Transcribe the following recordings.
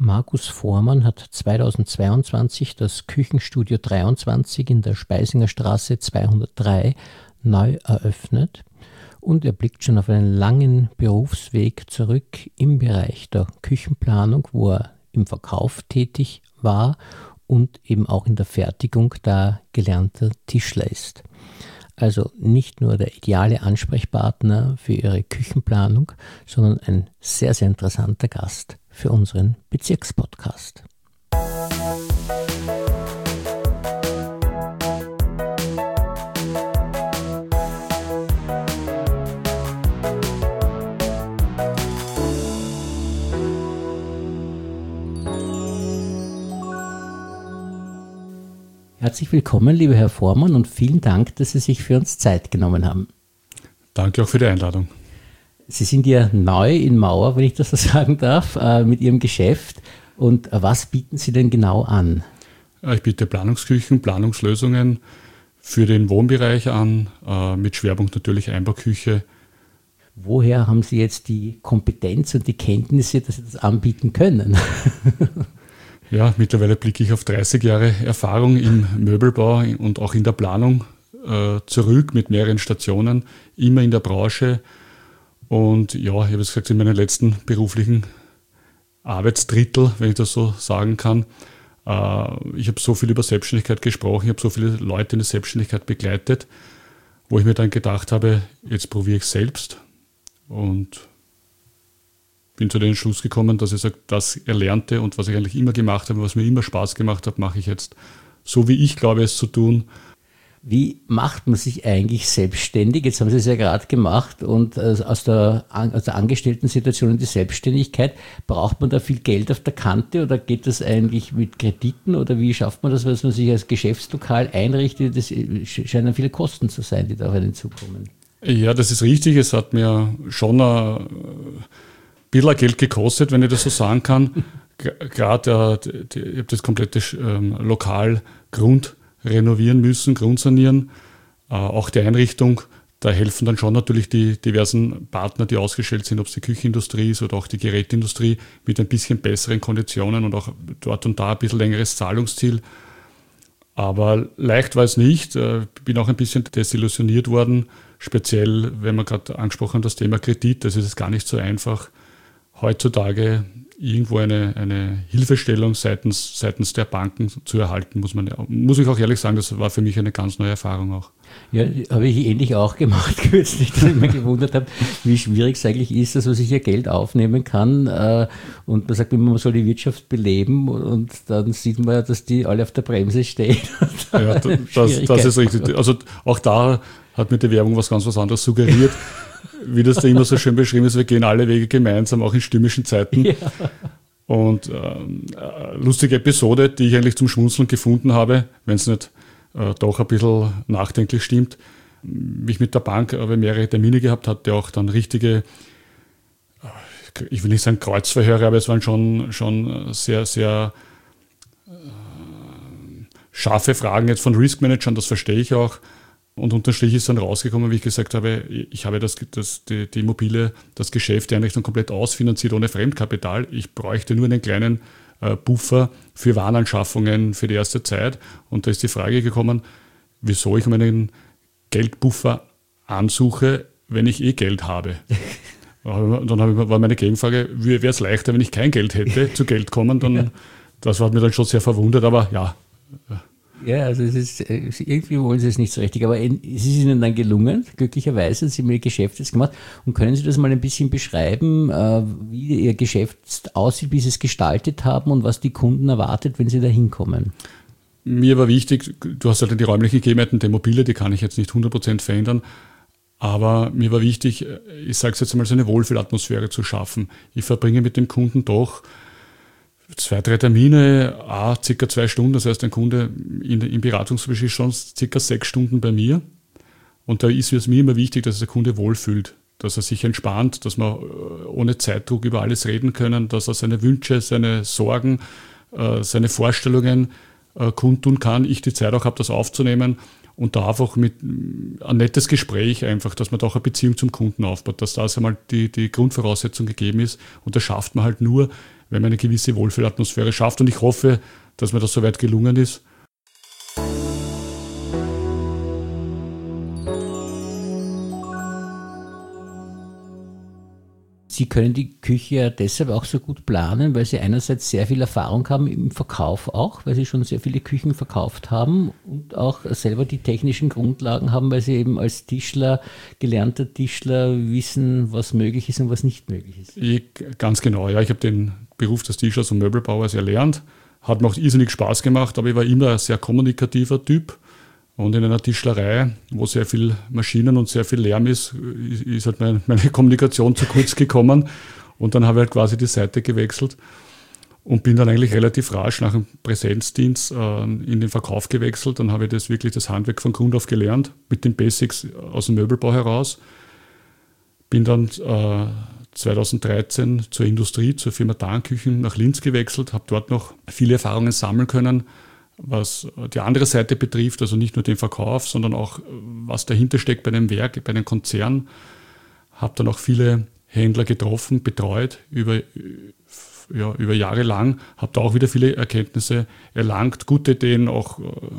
Markus Voormann hat 2022 das Küchenstudio 23 in der Speisinger Straße 203 neu eröffnet und er blickt schon auf einen langen Berufsweg zurück im Bereich der Küchenplanung, wo er im Verkauf tätig war und eben auch in der Fertigung, da gelernter Tischler ist. Also nicht nur der ideale Ansprechpartner für Ihre Küchenplanung, sondern ein sehr, sehr interessanter Gast für unseren Bezirkspodcast. Herzlich willkommen, lieber Herr Voormann, und vielen Dank, dass Sie sich für uns Zeit genommen haben. Danke auch für die Einladung. Sie sind ja neu in Mauer, wenn ich das so sagen darf, mit Ihrem Geschäft. Und was bieten Sie denn genau an? Ich biete Planungsküchen, Planungslösungen für den Wohnbereich an, mit Schwerpunkt natürlich Einbauküche. Woher haben Sie jetzt die Kompetenz und die Kenntnisse, dass Sie das anbieten können? Ja, mittlerweile blicke ich auf 30 Jahre Erfahrung im Möbelbau und auch in der Planung zurück mit mehreren Stationen, immer in der Branche. Und ja, ich habe es gesagt, in meinen letzten beruflichen Arbeitsdrittel, wenn ich das so sagen kann, ich habe so viel über Selbstständigkeit gesprochen, ich habe so viele Leute in der Selbstständigkeit begleitet, wo ich mir dann gedacht habe, jetzt probiere ich es selbst und bin zu dem Entschluss gekommen, dass ich sage, das Erlernte und was ich eigentlich immer gemacht habe, was mir immer Spaß gemacht hat, mache ich jetzt so, wie ich glaube, es zu tun. Wie macht man sich eigentlich selbstständig? Jetzt haben Sie es ja gerade gemacht und aus der Angestellten-Situation in die Selbstständigkeit, braucht man da viel Geld auf der Kante oder geht das eigentlich mit Krediten oder wie schafft man das, dass man sich als Geschäftslokal einrichtet? Das scheinen viele Kosten zu sein, die da auf einen zukommen. Ja, das ist richtig. Es hat mir schon ein bisschen Geld gekostet, wenn ich das so sagen kann. Gerade ich habe das komplette Lokal renovieren müssen, grundsanieren, auch die Einrichtung. Da helfen dann schon natürlich die diversen Partner, die ausgestellt sind, ob es die Küchenindustrie ist oder auch die Geräteindustrie, mit ein bisschen besseren Konditionen und auch dort und da ein bisschen längeres Zahlungsziel. Aber leicht war es nicht. Ich bin auch ein bisschen desillusioniert worden, speziell, wenn wir gerade angesprochen haben, das Thema Kredit. Das ist gar nicht so einfach, heutzutage irgendwo eine Hilfestellung seitens der Banken zu erhalten, muss ich auch ehrlich sagen, das war für mich eine ganz neue Erfahrung auch. Ja, habe ich ähnlich auch gemacht kürzlich, dass ich mir gewundert habe, wie schwierig es eigentlich ist, dass man sich hier Geld aufnehmen kann und man sagt immer, man soll die Wirtschaft beleben und dann sieht man ja, dass die alle auf der Bremse stehen. Ja, das ist richtig. Also auch da hat mir die Werbung was anderes suggeriert. Wie das da immer so schön beschrieben ist, wir gehen alle Wege gemeinsam, auch in stürmischen Zeiten. Ja. Und lustige Episode, die ich eigentlich zum Schmunzeln gefunden habe, wenn es nicht doch ein bisschen nachdenklich stimmt. Wie ich mit der Bank habe mehrere Termine gehabt, hatte auch dann richtige, ich will nicht sagen Kreuzverhöre, aber es waren schon sehr, sehr scharfe Fragen jetzt von Riskmanagern, das verstehe ich auch. Und unterm Strich ist dann rausgekommen, wie ich gesagt habe, ich habe die Immobilie, das Geschäft, die Einrichtung komplett ausfinanziert ohne Fremdkapital. Ich bräuchte nur einen kleinen Buffer für Warenanschaffungen für die erste Zeit. Und da ist die Frage gekommen, wieso ich um einen Geldbuffer ansuche, wenn ich Geld habe. Und dann war meine Gegenfrage, wäre es leichter, wenn ich kein Geld hätte, zu Geld kommen. Dann, das hat mir dann schon sehr verwundert, aber ja. Ja, also es ist, irgendwie wollen Sie es nicht so richtig, aber es ist Ihnen dann gelungen, glücklicherweise, Sie haben Ihr Geschäft jetzt gemacht. Und können Sie das mal ein bisschen beschreiben, wie Ihr Geschäft aussieht, wie Sie es gestaltet haben und was die Kunden erwartet, wenn Sie da hinkommen? Mir war wichtig, du hast halt die räumlichen Gegebenheiten der Immobilie, die kann ich jetzt nicht 100% verändern, aber mir war wichtig, ich sage es jetzt mal, so eine Wohlfühlatmosphäre zu schaffen. Ich verbringe mit dem Kunden doch 2-3 Termine, circa 2 Stunden, das heißt, ein Kunde im Beratungsgespräch ist schon circa 6 Stunden bei mir. Und da ist es mir immer wichtig, dass der Kunde wohlfühlt, dass er sich entspannt, dass wir ohne Zeitdruck über alles reden können, dass er seine Wünsche, seine Sorgen, seine Vorstellungen kundtun kann. Ich die Zeit auch habe, das aufzunehmen und da einfach mit ein nettes Gespräch einfach, dass man da auch eine Beziehung zum Kunden aufbaut, dass da einmal die Grundvoraussetzung gegeben ist. Und das schafft man halt nur, wenn man eine gewisse Wohlfühlatmosphäre schafft. Und ich hoffe, dass mir das soweit gelungen ist. Sie können die Küche ja deshalb auch so gut planen, weil Sie einerseits sehr viel Erfahrung haben im Verkauf auch, weil Sie schon sehr viele Küchen verkauft haben und auch selber die technischen Grundlagen haben, weil Sie eben als Tischler, gelernter Tischler wissen, was möglich ist und was nicht möglich ist. Ganz genau, ja. Ich habe den Beruf des Tischlers und Möbelbauers erlernt. Hat mir auch irrsinnig Spaß gemacht, aber ich war immer ein sehr kommunikativer Typ. Und in einer Tischlerei, wo sehr viel Maschinen und sehr viel Lärm ist halt meine Kommunikation zu kurz gekommen. Und dann habe ich halt quasi die Seite gewechselt und bin dann eigentlich relativ rasch nach dem Präsenzdienst in den Verkauf gewechselt. Dann habe ich das Handwerk von Grund auf gelernt, mit den Basics aus dem Möbelbau heraus. Bin dann 2013 zur Industrie, zur Firma Dahnküchen nach Linz gewechselt, habe dort noch viele Erfahrungen sammeln können, was die andere Seite betrifft, also nicht nur den Verkauf, sondern auch, was dahinter steckt bei einem Werk, bei einem Konzern. Habe dann auch viele Händler getroffen, betreut über Jahre lang, habe da auch wieder viele Erkenntnisse erlangt, gute Ideen, auch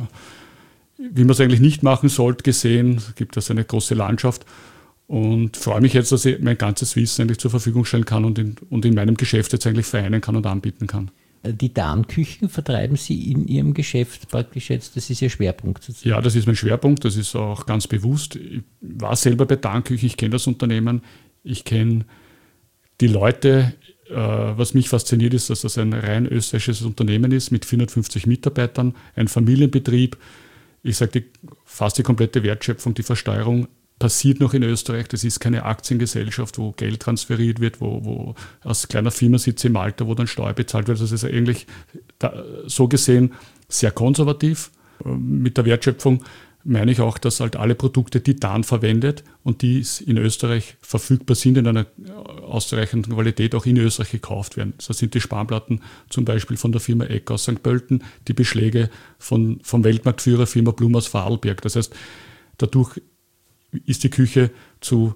wie man es eigentlich nicht machen sollte, gesehen. Es gibt also eine große Landschaft und freue mich jetzt, dass ich mein ganzes Wissen eigentlich zur Verfügung stellen kann und in meinem Geschäft jetzt eigentlich vereinen kann und anbieten kann. Die Dahnküchen vertreiben Sie in Ihrem Geschäft praktisch jetzt, das ist Ihr Schwerpunkt sozusagen? Ja, das ist mein Schwerpunkt, das ist auch ganz bewusst. Ich war selber bei Dahnküchen, ich kenne das Unternehmen, ich kenne die Leute. Was mich fasziniert ist, dass das ein rein österreichisches Unternehmen ist mit 450 Mitarbeitern, ein Familienbetrieb. Ich sage, fast die komplette Wertschöpfung, die Versteuerung passiert noch in Österreich. Das ist keine Aktiengesellschaft, wo Geld transferiert wird, wo aus kleiner Firma sitzt in Malta, wo dann Steuer bezahlt wird. Das ist eigentlich so gesehen sehr konservativ. Mit der Wertschöpfung meine ich auch, dass halt alle Produkte, die Dahn verwendet und die in Österreich verfügbar sind, in einer ausreichenden Qualität auch in Österreich gekauft werden. Das sind die Spanplatten zum Beispiel von der Firma Eck aus St. Pölten, die Beschläge vom Weltmarktführer Firma Blum aus Vorarlberg. Das heißt, dadurch ist die Küche zu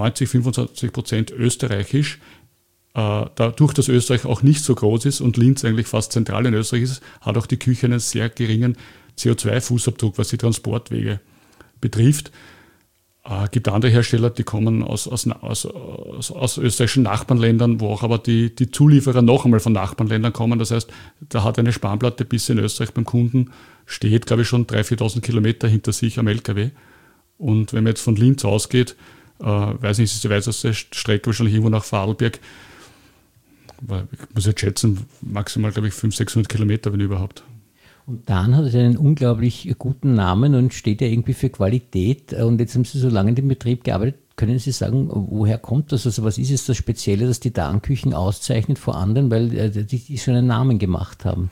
90-25% österreichisch. Dadurch, dass Österreich auch nicht so groß ist und Linz eigentlich fast zentral in Österreich ist, hat auch die Küche einen sehr geringen CO2-Fußabdruck, was die Transportwege betrifft. Es gibt andere Hersteller, die kommen aus österreichischen Nachbarländern, wo auch aber die Zulieferer noch einmal von Nachbarländern kommen. Das heißt, da hat eine Spanplatte bis in Österreich beim Kunden steht, glaube ich, schon 3.000, 4.000 Kilometer hinter sich am LKW. Und wenn man jetzt von Linz ausgeht, weiß nicht, ist die weiteste Strecke wahrscheinlich irgendwo nach Vorarlberg, ich muss jetzt schätzen, maximal, glaube ich, 500, 600 Kilometer, wenn überhaupt. Und Dahn hat einen unglaublich guten Namen und steht ja irgendwie für Qualität. Und jetzt haben Sie so lange in dem Betrieb gearbeitet. Können Sie sagen, woher kommt das? Also was ist es das Spezielle, das die Dahnküchen auszeichnet vor anderen, weil die schon einen Namen gemacht haben?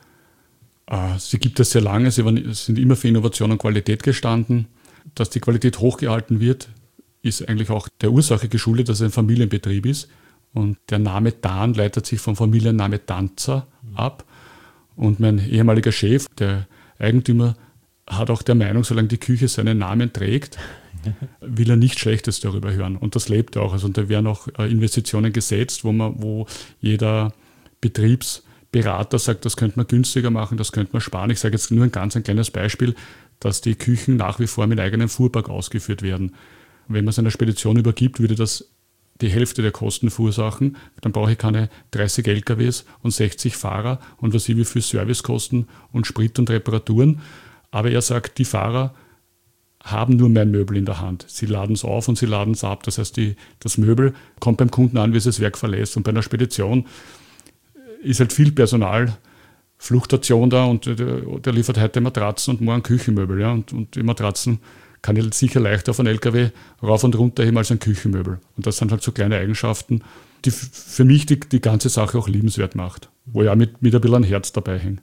Sie gibt es sehr lange. Sie sind immer für Innovation und Qualität gestanden. Dass die Qualität hochgehalten wird, ist eigentlich auch der Ursache geschuldet, dass es ein Familienbetrieb ist. Und der Name Dahn leitet sich vom Familienname Tanzer ab. Und mein ehemaliger Chef, der Eigentümer, hat auch der Meinung, solange die Küche seinen Namen trägt, will er nichts Schlechtes darüber hören. Und das lebt er auch. Also da werden auch Investitionen gesetzt, wo jeder Betriebsberater sagt, das könnte man günstiger machen, das könnte man sparen. Ich sage jetzt nur ein kleines Beispiel, dass die Küchen nach wie vor mit eigenem Fuhrpark ausgeführt werden. Wenn man es einer Spedition übergibt, würde das die Hälfte der Kosten verursachen. Dann brauche ich keine 30 LKWs und 60 Fahrer und was wie viel Servicekosten und Sprit und Reparaturen. Aber er sagt, die Fahrer haben nur mein Möbel in der Hand. Sie laden es auf und sie laden es ab. Das heißt, das Möbel kommt beim Kunden an, wie es das Werk verlässt. Und bei einer Spedition ist halt viel Personalfluktuation da und der liefert heute Matratzen und morgen Küchenmöbel. Ja? Und die Matratzen kann ich sicher leichter auf einen LKW rauf und runter heben als ein Küchenmöbel. Und das sind halt so kleine Eigenschaften, die für mich die ganze Sache auch liebenswert macht. Wo ja mit ein bisschen ein Herz dabei hängt.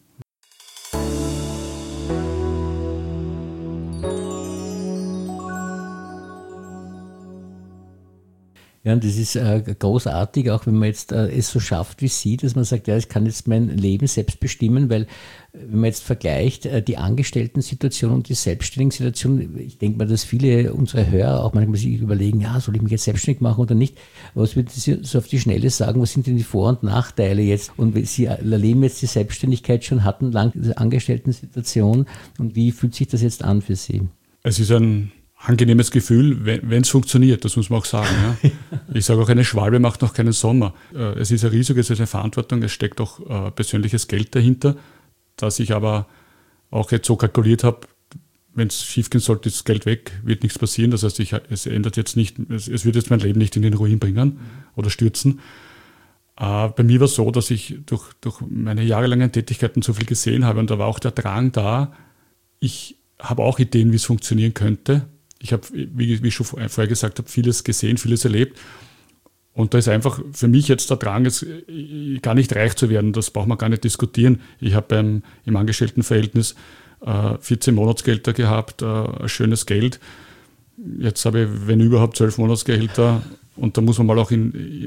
Ja, und das ist großartig, auch wenn man jetzt es so schafft wie Sie, dass man sagt, ja, ich kann jetzt mein Leben selbst bestimmen, weil wenn man jetzt vergleicht die Angestellten-Situation und die Selbstständigen-Situation, ich denke mal, dass viele unserer Hörer auch manchmal sich überlegen, ja, soll ich mich jetzt selbstständig machen oder nicht? Was würden Sie so auf die Schnelle sagen, was sind denn die Vor- und Nachteile jetzt? Und Sie erleben jetzt die Selbstständigkeit schon, hatten lang diese Angestellten-Situation und wie fühlt sich das jetzt an für Sie? Es ist ein angenehmes Gefühl, wenn es funktioniert, das muss man auch sagen. Ja. Ich sage auch, eine Schwalbe macht noch keinen Sommer. Es ist ein Risiko, es ist eine Verantwortung, es steckt auch persönliches Geld dahinter, dass ich aber auch jetzt so kalkuliert habe, wenn es schief gehen sollte, ist das Geld weg, wird nichts passieren. Das heißt, es ändert jetzt nicht, es wird jetzt mein Leben nicht in den Ruin bringen oder stürzen. Bei mir war es so, dass ich durch meine jahrelangen Tätigkeiten so viel gesehen habe und da war auch der Drang da. Ich habe auch Ideen, wie es funktionieren könnte. Ich habe, wie ich schon vorher gesagt habe, vieles gesehen, vieles erlebt. Und da ist einfach für mich jetzt der Drang, jetzt gar nicht reich zu werden. Das braucht man gar nicht diskutieren. Ich habe im Angestelltenverhältnis 14 Monatsgehälter gehabt, ein schönes Geld. Jetzt habe ich, wenn überhaupt, 12 Monatsgehälter. Und da muss man mal auch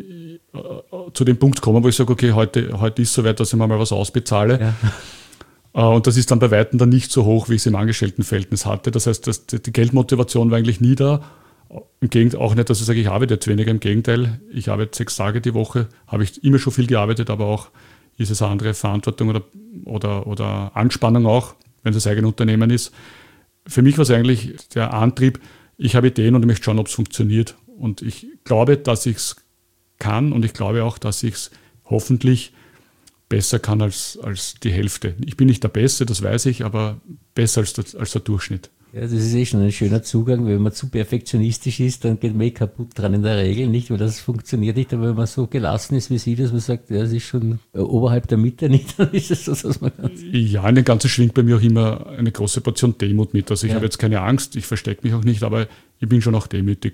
zu dem Punkt kommen, wo ich sage, okay, heute ist es soweit, dass ich mir mal was ausbezahle. Ja. Und das ist dann bei Weitem dann nicht so hoch, wie ich es im Angestelltenverhältnis hatte. Das heißt, die Geldmotivation war eigentlich nie da. Im Gegenteil auch nicht, dass ich sage, ich arbeite jetzt weniger. Im Gegenteil, ich arbeite 6 Tage die Woche, habe ich immer schon viel gearbeitet, aber auch ist es eine andere Verantwortung oder Anspannung auch, wenn es das eigene Unternehmen ist. Für mich war es eigentlich der Antrieb, ich habe Ideen und ich möchte schauen, ob es funktioniert. Und ich glaube, dass ich es kann und ich glaube auch, dass ich es hoffentlich besser kann als die Hälfte. Ich bin nicht der Beste, das weiß ich, aber besser als der Durchschnitt. Ja, das ist schon ein schöner Zugang. Wenn man zu perfektionistisch ist, dann geht man kaputt dran in der Regel, nicht? Weil das funktioniert nicht. Aber wenn man so gelassen ist wie Sie, dass man sagt, ja, das ist schon oberhalb der Mitte, nicht? Dann ist es so, dass man ja, in dem Ganzen schwingt bei mir auch immer eine große Portion Demut mit. Also ich habe jetzt keine Angst, ich verstecke mich auch nicht, aber ich bin schon auch demütig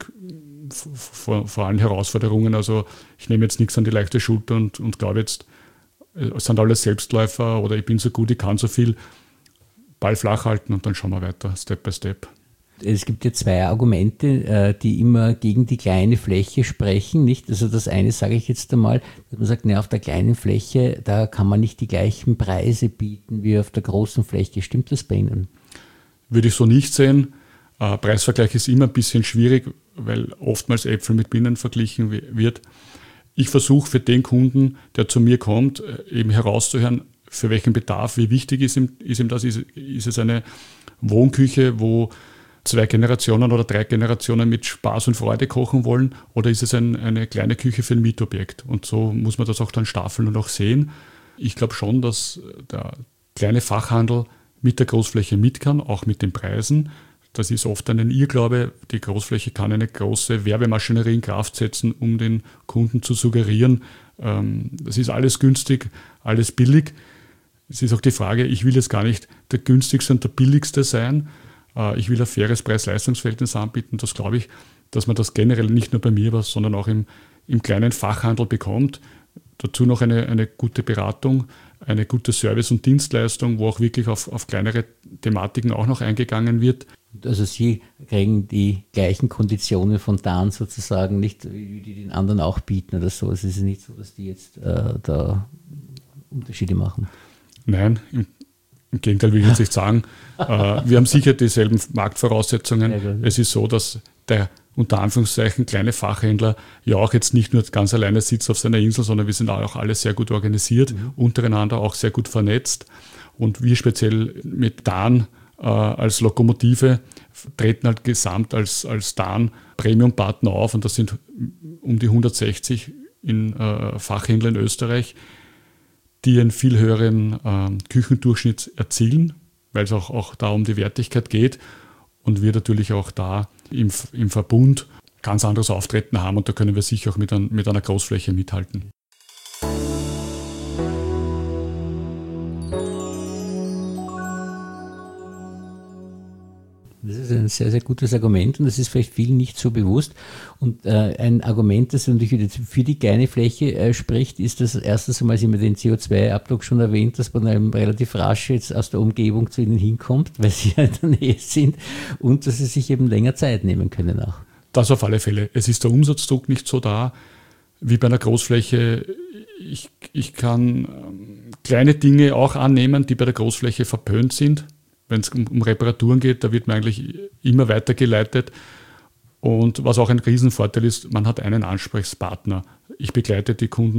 vor allen Herausforderungen. Also ich nehme jetzt nichts an die leichte Schulter und glaube jetzt, es sind alles Selbstläufer oder ich bin so gut, ich kann so viel. Ball flach halten und dann schauen wir weiter, Step by Step. Es gibt ja 2 Argumente, die immer gegen die kleine Fläche sprechen, nicht? Also das eine sage ich jetzt einmal, dass man sagt, na, auf der kleinen Fläche, da kann man nicht die gleichen Preise bieten wie auf der großen Fläche. Stimmt das bei Ihnen? Würde ich so nicht sehen. Preisvergleich ist immer ein bisschen schwierig, weil oftmals Äpfel mit Birnen verglichen wird. Ich versuche für den Kunden, der zu mir kommt, eben herauszuhören, für welchen Bedarf, wie wichtig ist ihm das? Ist es eine Wohnküche, wo 2 Generationen oder 3 Generationen mit Spaß und Freude kochen wollen, oder ist es eine kleine Küche für ein Mietobjekt? Und so muss man das auch dann staffeln und auch sehen. Ich glaube schon, dass der kleine Fachhandel mit der Großfläche mit kann, auch mit den Preisen. Das ist oft ein Irrglaube. Die Großfläche kann eine große Werbemaschinerie in Kraft setzen, um den Kunden zu suggerieren, das ist alles günstig, alles billig. Es ist auch die Frage, ich will jetzt gar nicht der günstigste und der billigste sein. Ich will ein faires Preis-Leistungs-Verhältnis anbieten. Das glaube ich, dass man das generell nicht nur bei mir, sondern auch im kleinen Fachhandel bekommt. Dazu noch eine gute Beratung, eine gute Service- und Dienstleistung, wo auch wirklich auf kleinere Thematiken auch noch eingegangen wird. Also Sie kriegen die gleichen Konditionen von Dan sozusagen, nicht wie die den anderen auch bieten oder so. Es ist nicht so, dass die jetzt da Unterschiede machen. Nein, im Gegenteil will ich jetzt nicht sagen. Wir haben sicher dieselben Marktvoraussetzungen. Es ist so, dass der unter Anführungszeichen kleine Fachhändler ja auch jetzt nicht nur ganz alleine sitzt auf seiner Insel, sondern wir sind auch alle sehr gut organisiert, untereinander auch sehr gut vernetzt. Und wir speziell mit Dan als Lokomotive treten halt gesamt als Dan Premium-Partner auf und das sind um die 160 Fachhändler in Österreich, die einen viel höheren Küchendurchschnitt erzielen, weil es auch da um die Wertigkeit geht und wir natürlich auch da im Verbund ganz anderes Auftreten haben und da können wir sicher auch mit einer Großfläche mithalten. Das ist ein sehr, sehr gutes Argument und das ist vielleicht vielen nicht so bewusst. Und ein Argument, das natürlich für die kleine Fläche spricht, ist, dass erstens einmal, Sie haben den CO2-Abdruck schon erwähnt, dass man eben relativ rasch jetzt aus der Umgebung zu Ihnen hinkommt, weil Sie ja in der Nähe sind und dass Sie sich eben länger Zeit nehmen können auch. Das auf alle Fälle. Es ist der Umsatzdruck nicht so da wie bei einer Großfläche. Ich kann kleine Dinge auch annehmen, die bei der Großfläche verpönt sind. Wenn es um Reparaturen geht, da wird man eigentlich immer weitergeleitet. Und was auch ein Riesenvorteil ist, man hat einen Ansprechpartner. Ich begleite die Kunden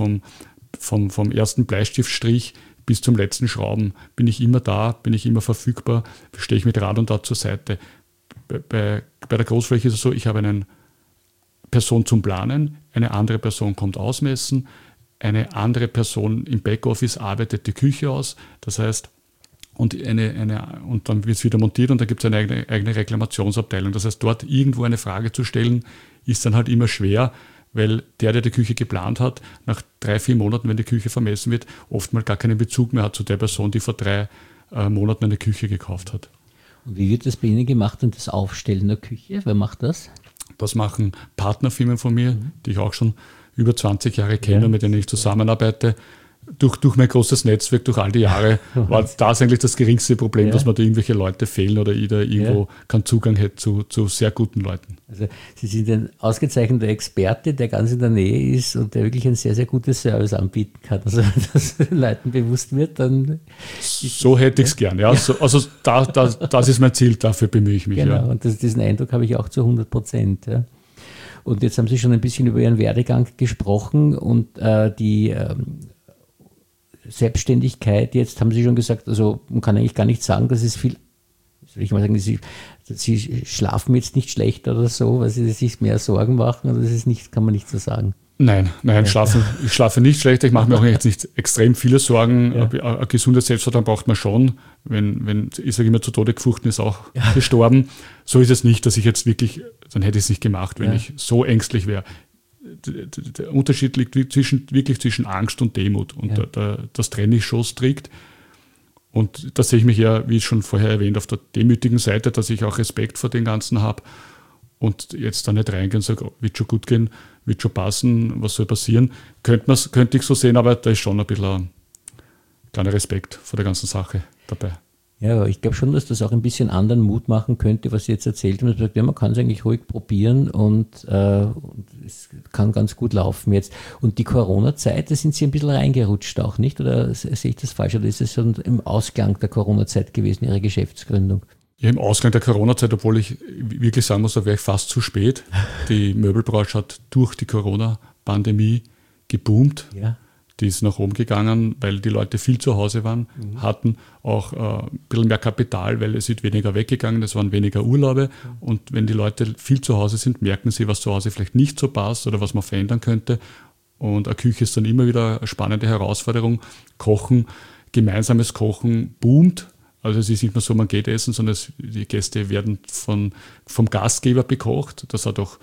vom ersten Bleistiftstrich bis zum letzten Schrauben. Bin ich immer da, bin ich immer verfügbar, stehe ich mit Rat und Tat zur Seite. Bei der Großfläche ist es so, ich habe eine Person zum Planen, eine andere Person kommt ausmessen, eine andere Person im Backoffice arbeitet die Küche aus. Das heißt, und dann wird es wieder montiert und da gibt es eine eigene Reklamationsabteilung. Das heißt, dort irgendwo eine Frage zu stellen, ist dann halt immer schwer, weil der die Küche geplant hat, nach 3-4 Monaten, wenn die Küche vermessen wird, oftmals gar keinen Bezug mehr hat zu der Person, die vor 3 Monaten eine Küche gekauft hat. Und wie wird das bei Ihnen gemacht und das Aufstellen der Küche? Wer macht das? Das machen Partnerfirmen von mir, die ich auch schon über 20 Jahre kenne, mit denen ich zusammenarbeite. Durch mein großes Netzwerk, durch all die Jahre, war das eigentlich das geringste Problem, dass mir da irgendwelche Leute fehlen oder ich da irgendwo keinen Zugang hätte zu sehr guten Leuten. Also Sie sind ein ausgezeichneter Experte, der ganz in der Nähe ist und der wirklich ein sehr, sehr gutes Service anbieten kann. Also wenn das den Leuten bewusst wird, dann... So hätte ich es gern. Ja. Also das ist mein Ziel, dafür bemühe ich mich. Genau, ja. und diesen Eindruck habe ich auch zu 100%. Ja. Und jetzt haben Sie schon ein bisschen über Ihren Werdegang gesprochen und die Selbstständigkeit, jetzt haben Sie schon gesagt, also man kann eigentlich gar nicht sagen, dass es viel, soll ich mal sagen, Sie schlafen jetzt nicht schlecht oder so, weil Sie sich mehr Sorgen machen, oder das ist nicht, kann man nicht so sagen. Nein, ich schlafe nicht schlecht, ich mache mir auch jetzt nicht extrem viele Sorgen. Ein gesundes Selbstvertrauen braucht man schon, wenn ich sage immer, zu Tode gefurchten ist auch gestorben. So ist es nicht, dass ich jetzt wirklich, dann hätte ich es nicht gemacht, wenn ich so ängstlich wäre. Der Unterschied liegt wirklich zwischen Angst und Demut. Und das trenne ich schon strikt. Und da sehe ich mich ja, wie schon vorher erwähnt, auf der demütigen Seite, dass ich auch Respekt vor dem Ganzen habe und jetzt da nicht reingehen und sage, oh, wird schon gut gehen, wird schon passen, was soll passieren. Könnte ich so sehen, aber da ist schon ein bisschen ein kleiner Respekt vor der ganzen Sache dabei. Ja, aber ich glaube schon, dass das auch ein bisschen anderen Mut machen könnte, was Sie jetzt erzählt haben. Ja, man kann es eigentlich ruhig probieren und es kann ganz gut laufen jetzt. Und die Corona-Zeit, da sind Sie ein bisschen reingerutscht auch, nicht? Oder sehe ich das falsch? Oder ist es schon im Ausklang der Corona-Zeit gewesen, Ihre Geschäftsgründung? Ja, im Ausgang der Corona-Zeit, obwohl ich wirklich sagen muss, da wäre ich fast zu spät. Die Möbelbranche hat durch die Corona-Pandemie geboomt. Ja. Die ist nach oben gegangen, weil die Leute viel zu Hause waren, hatten auch ein bisschen mehr Kapital, weil es ist weniger weggegangen, es waren weniger Urlaube. Und wenn die Leute viel zu Hause sind, merken sie, was zu Hause vielleicht nicht so passt oder was man verändern könnte. Und eine Küche ist dann immer wieder eine spannende Herausforderung. Kochen, gemeinsames Kochen boomt. Also es ist nicht mehr so, man geht essen, sondern die Gäste werden vom Gastgeber bekocht. Das hat auch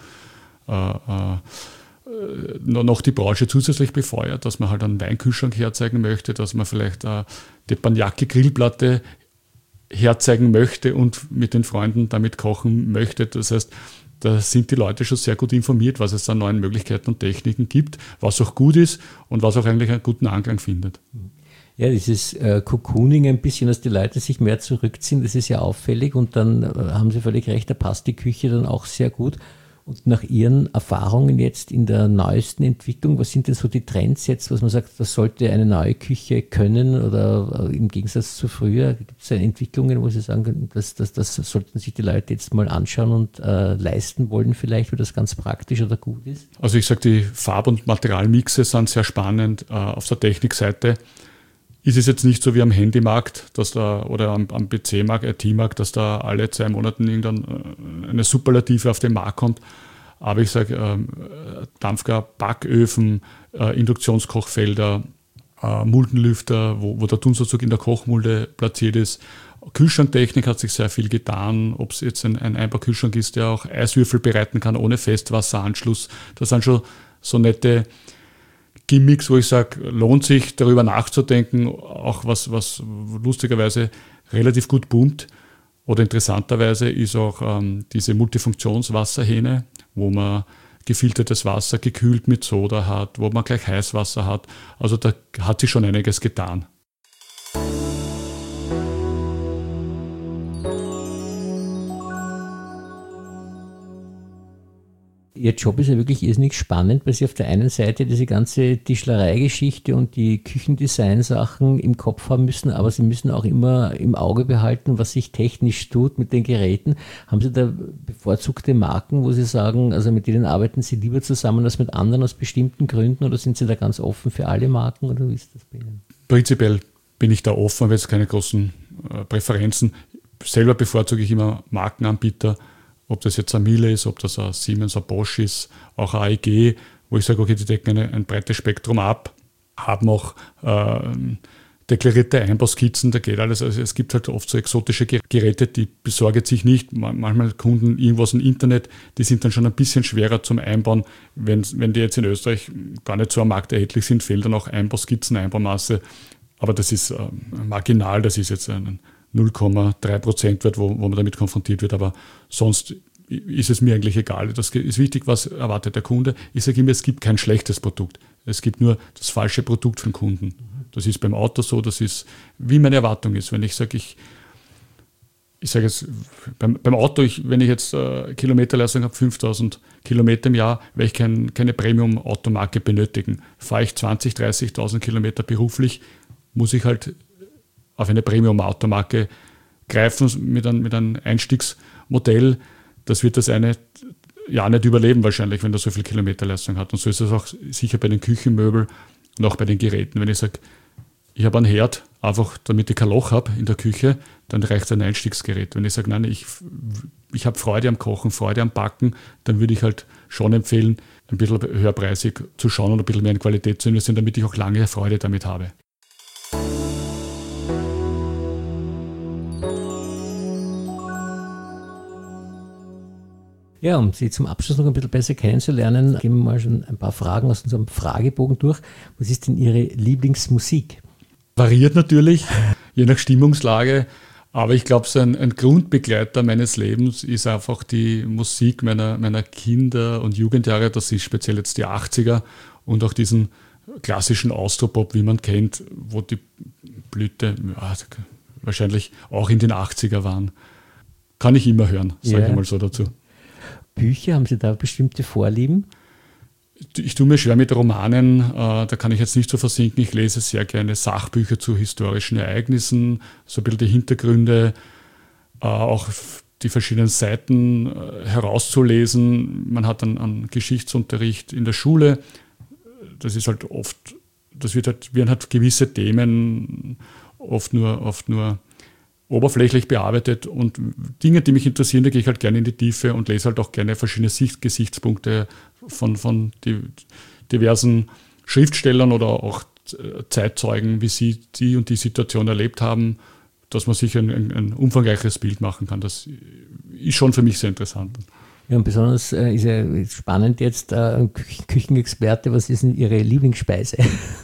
noch die Branche zusätzlich befeuert, dass man halt einen Weinkühlschrank herzeigen möchte, dass man vielleicht eine Teppanyaki-Grillplatte herzeigen möchte und mit den Freunden damit kochen möchte. Das heißt, da sind die Leute schon sehr gut informiert, was es an neuen Möglichkeiten und Techniken gibt, was auch gut ist und was auch eigentlich einen guten Anklang findet. Ja, dieses Cocooning ein bisschen, dass die Leute sich mehr zurückziehen, das ist ja auffällig und dann haben Sie völlig recht, da passt die Küche dann auch sehr gut. Und nach Ihren Erfahrungen jetzt in der neuesten Entwicklung, was sind denn so die Trends jetzt, was man sagt, das sollte eine neue Küche können oder im Gegensatz zu früher? Gibt es Entwicklungen, wo Sie sagen, das sollten sich die Leute jetzt mal anschauen und leisten wollen vielleicht, wie das ganz praktisch oder gut ist? Also ich sage, die Farb- und Materialmixe sind sehr spannend. Auf der Technikseite ist es jetzt nicht so wie am Handymarkt oder am PC-Markt, IT-Markt, dass da alle 2 Monate eine Superlative auf den Markt kommt. Aber ich sage, Dampfgar, Backöfen, Induktionskochfelder, Muldenlüfter, wo der Dunstabzug in der Kochmulde platziert ist. Kühlschranktechnik hat sich sehr viel getan. Ob es jetzt ein Einbaukühlschrank ist, der auch Eiswürfel bereiten kann ohne Festwasseranschluss. Das sind schon so nette Gimmicks, wo ich sage, lohnt sich darüber nachzudenken, auch was lustigerweise relativ gut boomt oder interessanterweise ist auch diese Multifunktionswasserhähne, wo man gefiltertes Wasser gekühlt mit Soda hat, wo man gleich Heißwasser hat. Also da hat sich schon einiges getan. Ihr Job ist ja wirklich irrsinnig spannend, weil Sie auf der einen Seite diese ganze Tischlerei-Geschichte und die Küchendesign-Sachen im Kopf haben müssen, aber Sie müssen auch immer im Auge behalten, was sich technisch tut mit den Geräten. Haben Sie da bevorzugte Marken, wo Sie sagen, also mit denen arbeiten Sie lieber zusammen als mit anderen aus bestimmten Gründen, oder sind Sie da ganz offen für alle Marken, oder wie ist das bei Ihnen? Prinzipiell bin ich da offen, aber jetzt keine großen Präferenzen. Selber bevorzuge ich immer Markenanbieter, ob das jetzt ein Miele ist, ob das ein Siemens, ein Bosch ist, auch ein AEG, wo ich sage, okay, die decken ein breites Spektrum ab, haben auch deklarierte Einbauskizzen, da geht alles. Also es gibt halt oft so exotische Geräte, die besorgen sich nicht. Manchmal Kunden irgendwas im Internet, die sind dann schon ein bisschen schwerer zum Einbauen. Wenn die jetzt in Österreich gar nicht so am Markt erhältlich sind, fehlen dann auch Einbauskizzen, Einbaumasse. Aber das ist marginal, das ist jetzt ein 0,3% Wert, wo man damit konfrontiert wird, aber sonst ist es mir eigentlich egal. Das ist wichtig, was erwartet der Kunde. Ich sage immer, es gibt kein schlechtes Produkt. Es gibt nur das falsche Produkt für den Kunden. Das ist beim Auto so, das ist, wie meine Erwartung ist. Wenn ich sage, ich sage jetzt, beim Auto, wenn ich jetzt Kilometerleistung habe, 5000 Kilometer im Jahr, werde ich keine Premium-Automarke benötigen. Fahre ich 20.000, 30.000 Kilometer beruflich, muss ich halt auf eine Premium-Automarke greifen mit einem Einstiegsmodell. Das wird das eine Jahr nicht überleben wahrscheinlich, wenn das so viel Kilometerleistung hat. Und so ist es auch sicher bei den Küchenmöbeln und auch bei den Geräten. Wenn ich sage, ich habe einen Herd, einfach damit ich kein Loch habe in der Küche, dann reicht ein Einstiegsgerät. Wenn ich sage, nein, ich habe Freude am Kochen, Freude am Backen, dann würde ich halt schon empfehlen, ein bisschen höherpreisig zu schauen und ein bisschen mehr in Qualität zu investieren, damit ich auch lange Freude damit habe. Ja, um Sie zum Abschluss noch ein bisschen besser kennenzulernen, gehen wir mal schon ein paar Fragen aus unserem Fragebogen durch. Was ist denn Ihre Lieblingsmusik? Variiert natürlich, je nach Stimmungslage, aber ich glaube, so ein Grundbegleiter meines Lebens ist einfach die Musik meiner Kinder- und Jugendjahre. Das ist speziell jetzt die 80er und auch diesen klassischen Austropop, wie man kennt, wo die Blüte wahrscheinlich auch in den 80er waren. Kann ich immer hören, sage ich mal so dazu. Bücher, haben Sie da bestimmte Vorlieben? Ich tue mir schwer mit Romanen, da kann ich jetzt nicht so versinken. Ich lese sehr gerne Sachbücher zu historischen Ereignissen, so ein bisschen die Hintergründe, auch die verschiedenen Seiten herauszulesen. Man hat einen Geschichtsunterricht in der Schule. Das ist halt oft, werden halt gewisse Themen oft nur oberflächlich bearbeitet, und Dinge, die mich interessieren, da gehe ich halt gerne in die Tiefe und lese halt auch gerne verschiedene Gesichtspunkte von diversen Schriftstellern oder auch Zeitzeugen, wie sie die und die Situation erlebt haben, dass man sich ein umfangreiches Bild machen kann. Das ist schon für mich sehr interessant. Ja, und besonders ist ja spannend jetzt, Küchenexperte, was ist denn Ihre Lieblingsspeise?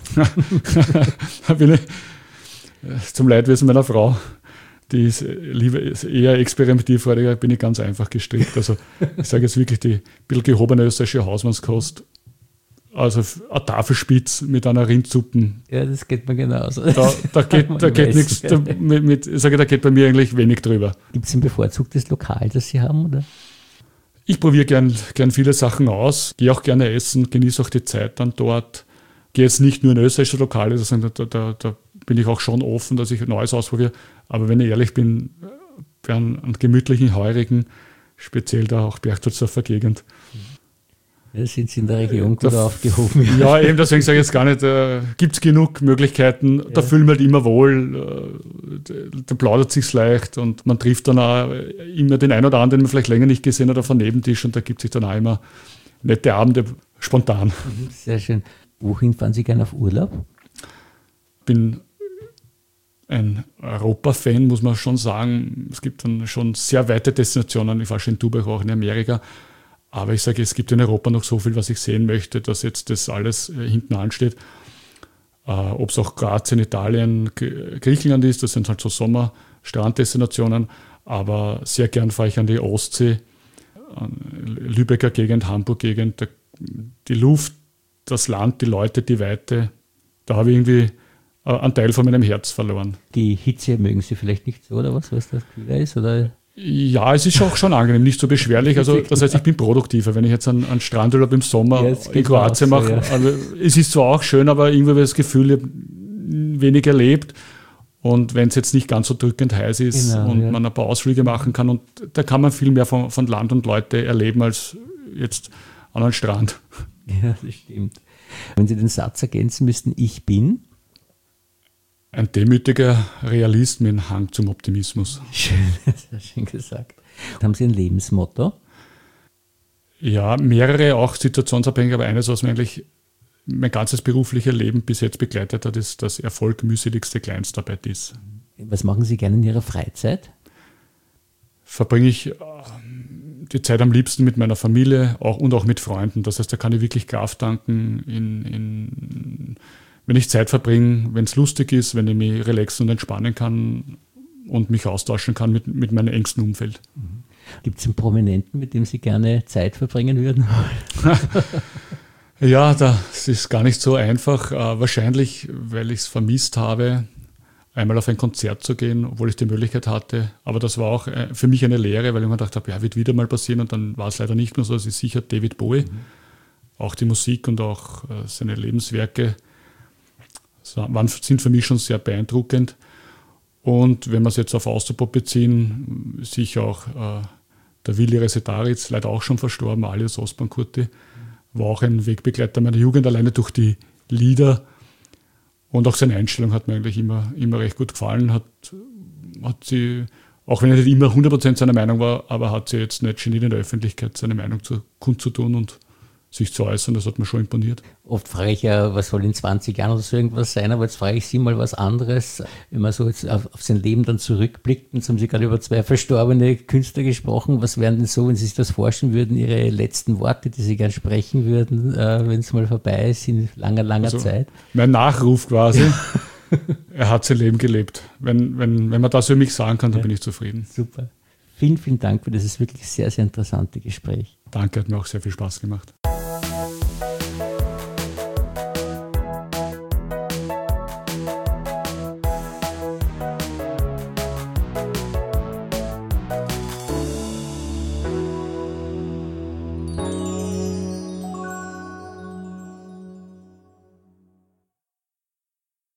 Zum Leidwesen meiner Frau. Die ist eher experimentierfreudiger, bin ich ganz einfach gestrickt. Also ich sage jetzt wirklich die bisschen gehobene österreichische Hausmannskost. Also eine Tafelspitz mit einer Rindsuppen. Ja, das geht mir genauso. Da geht nichts, ich sage, da geht bei mir eigentlich wenig drüber. Gibt es ein bevorzugtes Lokal, das Sie haben, oder? Ich probiere gern viele Sachen aus, gehe auch gerne essen, genieße auch die Zeit dann dort. Gehe jetzt nicht nur in österreichische Lokale, da bin ich auch schon offen, dass ich Neues ausprobiere. Aber wenn ich ehrlich bin, bei einem gemütlichen Heurigen, speziell da auch Berchtesgadener Gegend. Ja, sind Sie in der Region gut aufgehoben? Ja, eben, deswegen sage ich jetzt gar nicht, gibt es genug Möglichkeiten, ja. Da fühlen wir halt immer wohl, da plaudert es sich leicht und man trifft dann auch immer den einen oder anderen, den man vielleicht länger nicht gesehen hat, auf einem Nebentisch, und da gibt es sich dann auch immer nette Abende spontan. Sehr schön. Wohin fahren Sie gerne auf Urlaub? Ich bin ein Europa-Fan, muss man schon sagen. Es gibt dann schon sehr weite Destinationen. Ich war schon in Dubai, auch in Amerika. Aber ich sage, es gibt in Europa noch so viel, was ich sehen möchte, dass jetzt das alles hinten ansteht. Ob es auch Kroatien, Italien, Griechenland ist, das sind halt so Sommer-Stranddestinationen. Aber sehr gern fahre ich an die Ostsee, an Lübecker Gegend, Hamburg-Gegend. Die Luft, das Land, die Leute, die Weite, da habe ich irgendwie einen Teil von meinem Herz verloren. Die Hitze mögen Sie vielleicht nicht so, oder was das kühler ist? Oder? Ja, es ist auch schon angenehm, nicht so beschwerlich. Also das heißt, ich bin produktiver, wenn ich jetzt einen Strandurlaub im Sommer in Kroatien mache. Ja. Also, es ist zwar auch schön, aber irgendwie habe ich das Gefühl, ich habe wenig erlebt. Und wenn es jetzt nicht ganz so drückend heiß ist und man ein paar Ausflüge machen kann, und da kann man viel mehr von Land und Leute erleben als jetzt an einem Strand. Ja, das stimmt. Wenn Sie den Satz ergänzen müssten, ich bin? Ein demütiger Realist mit einem Hang zum Optimismus. Schön, sehr schön gesagt. Haben Sie ein Lebensmotto? Ja, mehrere, auch situationsabhängig, aber eines, was mir eigentlich mein ganzes berufliches Leben bis jetzt begleitet hat, ist, dass Erfolg mühseligste Kleinstarbeit ist. Was machen Sie gerne in Ihrer Freizeit? Verbringe ich die Zeit am liebsten mit meiner Familie und auch mit Freunden. Das heißt, da kann ich wirklich Kraft tanken, wenn ich Zeit verbringe, wenn es lustig ist, wenn ich mich relaxen und entspannen kann und mich austauschen kann mit meinem engsten Umfeld. Gibt es einen Prominenten, mit dem Sie gerne Zeit verbringen würden? Ja, das ist gar nicht so einfach. Wahrscheinlich, weil ich es vermisst habe, einmal auf ein Konzert zu gehen, obwohl ich die Möglichkeit hatte. Aber das war auch für mich eine Lehre, weil ich mir gedacht habe, ja, wird wieder mal passieren. Und dann war es leider nicht mehr so. Es ist sicher David Bowie. Auch die Musik und auch seine Lebenswerke sind für mich schon sehr beeindruckend. Und wenn wir es jetzt auf Austropop beziehen, sicher auch der Willi Resetaritz, leider auch schon verstorben, alias Ostbankurti, war auch ein Wegbegleiter meiner Jugend, alleine durch die Lieder. Und auch seine Einstellung hat mir eigentlich immer recht gut gefallen. Hat sie, auch wenn er nicht immer 100% seiner Meinung war, aber hat sie jetzt nicht geniert in der Öffentlichkeit, seine Meinung kundzutun und sich zu äußern. Das hat mir schon imponiert. Oft frage ich ja, was soll in 20 Jahren oder so irgendwas sein, aber jetzt frage ich Sie mal was anderes. Wenn man so jetzt auf sein Leben dann zurückblickt, jetzt haben Sie gerade über 2 verstorbene Künstler gesprochen, was wären denn so, wenn Sie sich das vorstellen würden, Ihre letzten Worte, die Sie gerne sprechen würden, wenn es mal vorbei ist, in langer Zeit? Mein Nachruf quasi. Er hat sein Leben gelebt. Wenn man das für mich sagen kann, dann bin ich zufrieden. Super. Vielen, vielen Dank für dieses wirklich sehr, sehr interessante Gespräch. Danke, hat mir auch sehr viel Spaß gemacht.